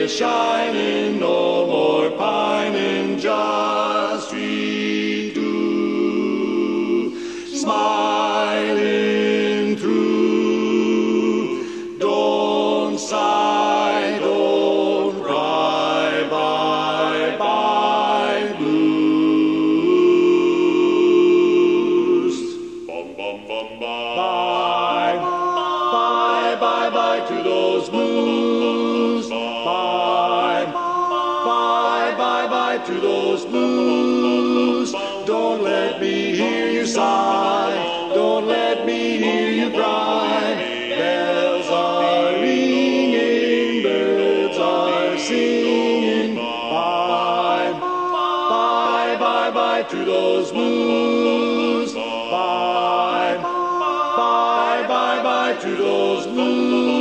is shining, no more pining, just we two, smiling through. Don't sigh, don't cry, bye bye blues. Bum bum bum bye, bye bye bye to those blues. Bye bye bye bye to those blues. Don't let me hear you sigh, don't let me hear you cry. Bells are ringing, birds are singing. Bye bye bye bye to those blues. Bye bye bye bye to those blues.